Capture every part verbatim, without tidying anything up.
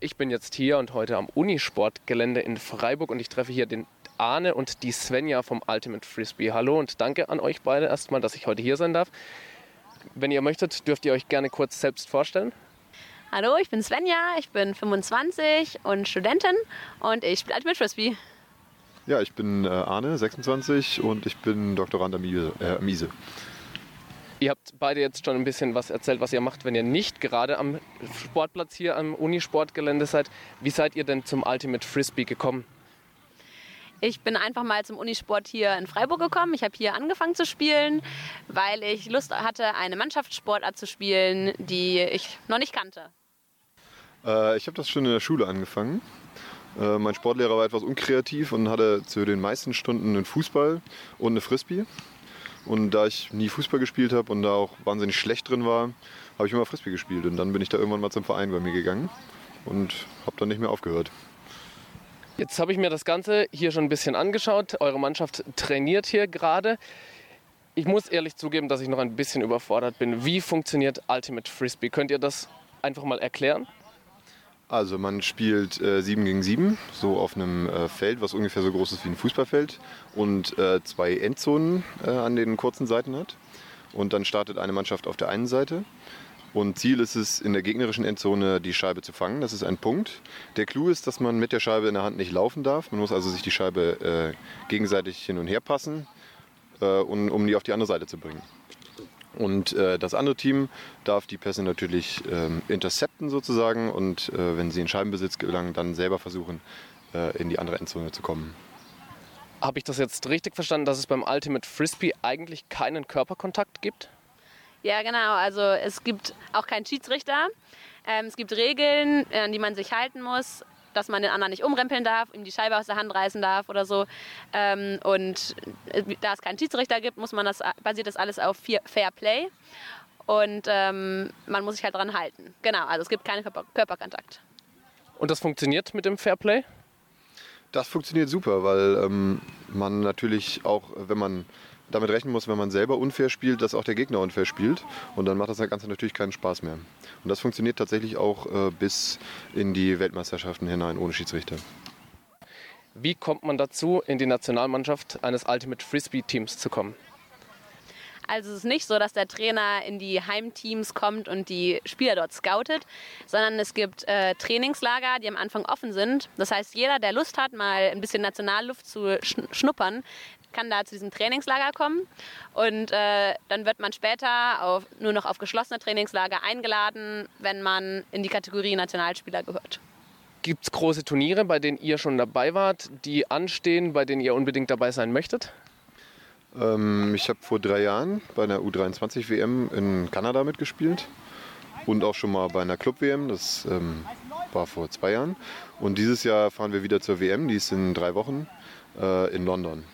Ich bin jetzt hier und heute am Unisportgelände in Freiburg und ich treffe hier den Arne und die Svenja vom Ultimate Frisbee. Hallo und danke an euch beide erstmal, dass ich heute hier sein darf. Wenn ihr möchtet, dürft ihr euch gerne kurz selbst vorstellen. Hallo, ich bin Svenja, ich bin fünfundzwanzig und Studentin und ich spiele Ultimate Frisbee. Ja, ich bin äh, Arne, sechsundzwanzig und ich bin Doktorand am Miese. Äh, am Miese. Ihr habt beide jetzt schon ein bisschen was erzählt, was ihr macht, wenn ihr nicht gerade am Sportplatz hier am Unisportgelände seid. Wie seid ihr denn zum Ultimate Frisbee gekommen? Ich bin einfach mal zum Unisport hier in Freiburg gekommen. Ich habe hier angefangen zu spielen, weil ich Lust hatte, eine Mannschaftssportart zu spielen, die ich noch nicht kannte. Äh, ich habe das schon in der Schule angefangen. Äh, mein Sportlehrer war etwas unkreativ und hatte zu den meisten Stunden einen Fußball und eine Frisbee. Und da ich nie Fußball gespielt habe und da auch wahnsinnig schlecht drin war, habe ich immer Frisbee gespielt. Und dann bin ich da irgendwann mal zum Verein bei mir gegangen und habe dann nicht mehr aufgehört. Jetzt habe ich mir das Ganze hier schon ein bisschen angeschaut. Eure Mannschaft trainiert hier gerade. Ich muss ehrlich zugeben, dass ich noch ein bisschen überfordert bin. Wie funktioniert Ultimate Frisbee? Könnt ihr das einfach mal erklären? Also man spielt äh, sieben gegen sieben, so auf einem äh, Feld, was ungefähr so groß ist wie ein Fußballfeld und äh, zwei Endzonen äh, an den kurzen Seiten hat. Und dann startet eine Mannschaft auf der einen Seite. Und Ziel ist es, in der gegnerischen Endzone die Scheibe zu fangen. Das ist ein Punkt. Der Clou ist, dass man mit der Scheibe in der Hand nicht laufen darf. Man muss also sich die Scheibe äh, gegenseitig hin und her passen, äh, um, um die auf die andere Seite zu bringen. Und äh, das andere Team darf die Pässe natürlich ähm, intercepten sozusagen und äh, wenn sie in Scheibenbesitz gelangen, dann selber versuchen, äh, in die andere Endzone zu kommen. Habe ich das jetzt richtig verstanden, dass es beim Ultimate Frisbee eigentlich keinen Körperkontakt gibt? Ja, genau. Also es gibt auch keinen Schiedsrichter. Ähm, es gibt Regeln, an die man sich halten muss, dass man den anderen nicht umrempeln darf, ihm die Scheibe aus der Hand reißen darf oder so. Ähm, und da es keinen Schiedsrichter gibt, muss man das, basiert das alles auf Fair Play. Und ähm, man muss sich halt dran halten. Genau, also es gibt keinen Körper Körperkontakt. Und das funktioniert mit dem Fair Play? Das funktioniert super, weil ähm, man natürlich auch, wenn man damit rechnen muss, wenn man selber unfair spielt, dass auch der Gegner unfair spielt. Und dann macht das Ganze natürlich keinen Spaß mehr. Und das funktioniert tatsächlich auch äh, bis in die Weltmeisterschaften hinein ohne Schiedsrichter. Wie kommt man dazu, in die Nationalmannschaft eines Ultimate Frisbee-Teams zu kommen? Also es ist nicht so, dass der Trainer in die Heimteams kommt und die Spieler dort scoutet, sondern es gibt äh, Trainingslager, die am Anfang offen sind. Das heißt, jeder, der Lust hat, mal ein bisschen Nationalluft zu schnuppern, kann da zu diesem Trainingslager kommen und äh, dann wird man später auf, nur noch auf geschlossene Trainingslager eingeladen, wenn man in die Kategorie Nationalspieler gehört. Gibt es große Turniere, bei denen ihr schon dabei wart, die anstehen, bei denen ihr unbedingt dabei sein möchtet? Ähm, ich habe vor drei Jahren bei einer U dreiundzwanzig W M in Kanada mitgespielt und auch schon mal bei einer Club-W M, das ähm, war vor zwei Jahren. Und dieses Jahr fahren wir wieder zur W M, die ist in drei Wochen äh, in London.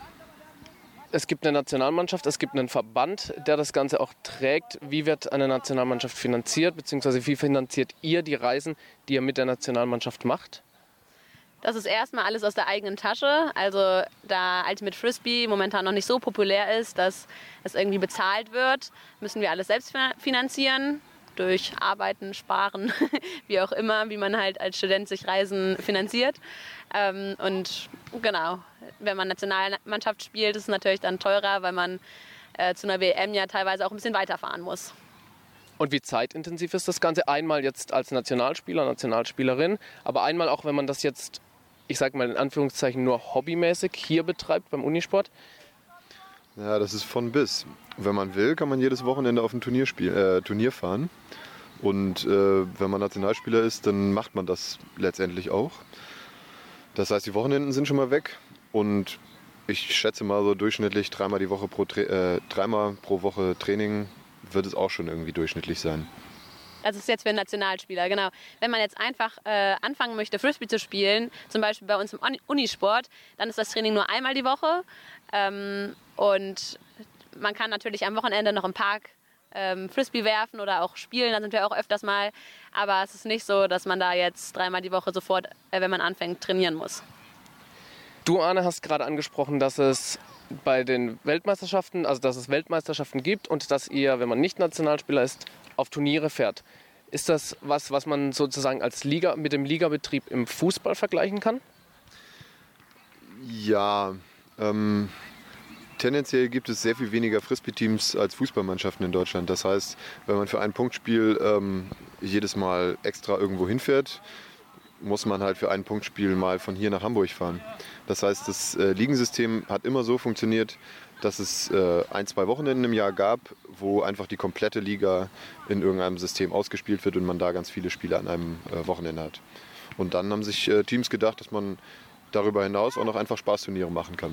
Es gibt eine Nationalmannschaft, es gibt einen Verband, der das Ganze auch trägt. Wie wird eine Nationalmannschaft finanziert, beziehungsweise wie finanziert ihr die Reisen, die ihr mit der Nationalmannschaft macht? Das ist erstmal alles aus der eigenen Tasche. Also da Ultimate Frisbee momentan noch nicht so populär ist, dass es irgendwie bezahlt wird, müssen wir alles selbst finanzieren. Durch Arbeiten, Sparen, wie auch immer, wie man halt als Student sich Reisen finanziert. Ähm, und genau, wenn man Nationalmannschaft spielt, ist es natürlich dann teurer, weil man äh, zu einer W M ja teilweise auch ein bisschen weiterfahren muss. Und wie zeitintensiv ist das Ganze? Einmal jetzt als Nationalspieler, Nationalspielerin, aber einmal auch, wenn man das jetzt, ich sage mal in Anführungszeichen, nur hobbymäßig hier betreibt beim Unisport? Ja, das ist von bis. Wenn man will, kann man jedes Wochenende auf ein Turnier, spiel, äh, Turnier fahren. Und äh, wenn man Nationalspieler ist, dann macht man das letztendlich auch. Das heißt, die Wochenenden sind schon mal weg. Und ich schätze mal so durchschnittlich dreimal, die Woche pro, äh, dreimal pro Woche Training wird es auch schon irgendwie durchschnittlich sein. Das ist jetzt für einen Nationalspieler, genau. Wenn man jetzt einfach äh, anfangen möchte, Frisbee zu spielen, zum Beispiel bei uns im Unisport, dann ist das Training nur einmal die Woche. Ähm, und man kann natürlich am Wochenende noch im Park ähm, Frisbee werfen oder auch spielen, da sind wir auch öfters mal. Aber es ist nicht so, dass man da jetzt dreimal die Woche sofort, äh, wenn man anfängt, trainieren muss. Du, Arne, hast gerade angesprochen, dass es bei den Weltmeisterschaften, also dass es Weltmeisterschaften gibt und dass ihr, wenn man nicht Nationalspieler ist, auf Turniere fährt. Ist das was, was man sozusagen als Liga mit dem Ligabetrieb im Fußball vergleichen kann? Ja, ähm, tendenziell gibt es sehr viel weniger Frisbee-Teams als Fußballmannschaften in Deutschland. Das heißt, wenn man für ein Punktspiel ähm, jedes Mal extra irgendwo hinfährt, muss man halt für ein Punktspiel mal von hier nach Hamburg fahren. Das heißt, das äh, Ligensystem hat immer so funktioniert, dass es äh, ein, zwei Wochenenden im Jahr gab, wo einfach die komplette Liga in irgendeinem System ausgespielt wird und man da ganz viele Spiele an einem äh, Wochenende hat. Und dann haben sich äh, Teams gedacht, dass man darüber hinaus auch noch einfach Spaßturniere machen kann.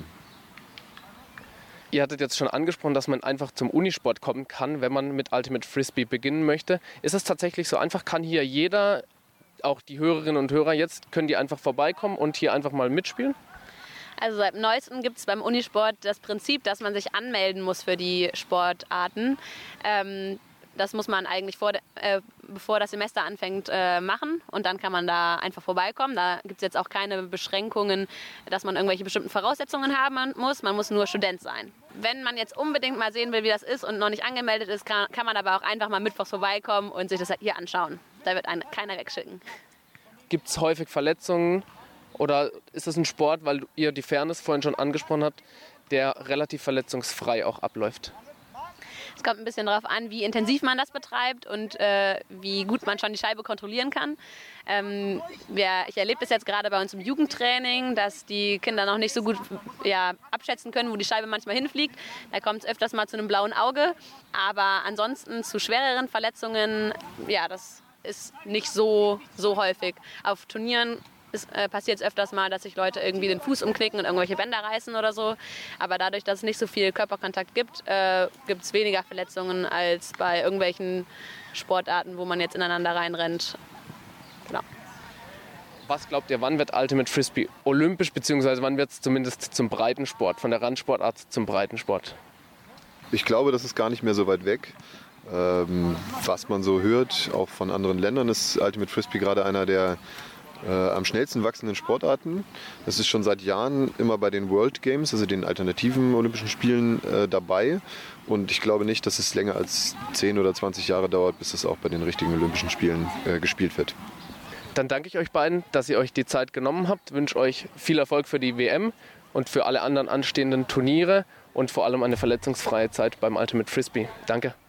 Ihr hattet jetzt schon angesprochen, dass man einfach zum Unisport kommen kann, wenn man mit Ultimate Frisbee beginnen möchte. Ist es tatsächlich so einfach? Kann hier jeder, auch die Hörerinnen und Hörer jetzt, können die einfach vorbeikommen und hier einfach mal mitspielen? Also seit neuestem gibt es beim Unisport das Prinzip, dass man sich anmelden muss für die Sportarten. Ähm, das muss man eigentlich vor, äh, bevor das Semester anfängt äh, machen und dann kann man da einfach vorbeikommen. Da gibt es jetzt auch keine Beschränkungen, dass man irgendwelche bestimmten Voraussetzungen haben muss. Man muss nur Student sein. Wenn man jetzt unbedingt mal sehen will, wie das ist und noch nicht angemeldet ist, kann, kann man aber auch einfach mal mittwochs vorbeikommen und sich das hier anschauen. Da wird einen keiner wegschicken. Gibt es häufig Verletzungen? Oder ist es ein Sport, weil ihr die Fairness vorhin schon angesprochen habt, der relativ verletzungsfrei auch abläuft? Es kommt ein bisschen darauf an, wie intensiv man das betreibt und äh, wie gut man schon die Scheibe kontrollieren kann. Ähm, wir, ich erlebe das jetzt gerade bei uns im Jugendtraining, dass die Kinder noch nicht so gut ja, abschätzen können, wo die Scheibe manchmal hinfliegt. Da kommt es öfters mal zu einem blauen Auge. Aber ansonsten zu schwereren Verletzungen, ja, das ist nicht so, so häufig. Auf Turnieren Es äh, passiert öfters mal, dass sich Leute irgendwie den Fuß umknicken und irgendwelche Bänder reißen oder so. Aber dadurch, dass es nicht so viel Körperkontakt gibt, äh, gibt es weniger Verletzungen als bei irgendwelchen Sportarten, wo man jetzt ineinander reinrennt. Genau. Was glaubt ihr, wann wird Ultimate Frisbee olympisch, beziehungsweise wann wird es zumindest zum Breitensport, von der Randsportart zum Breitensport? Ich glaube, das ist gar nicht mehr so weit weg. Ähm, was man so hört, auch von anderen Ländern, ist Ultimate Frisbee gerade einer der Äh, am schnellsten wachsenden Sportarten. Das ist schon seit Jahren immer bei den World Games, also den alternativen Olympischen Spielen, äh, dabei. Und ich glaube nicht, dass es länger als zehn oder zwanzig Jahre dauert, bis es auch bei den richtigen Olympischen Spielen äh, gespielt wird. Dann danke ich euch beiden, dass ihr euch die Zeit genommen habt. Ich wünsche euch viel Erfolg für die W M und für alle anderen anstehenden Turniere und vor allem eine verletzungsfreie Zeit beim Ultimate Frisbee. Danke.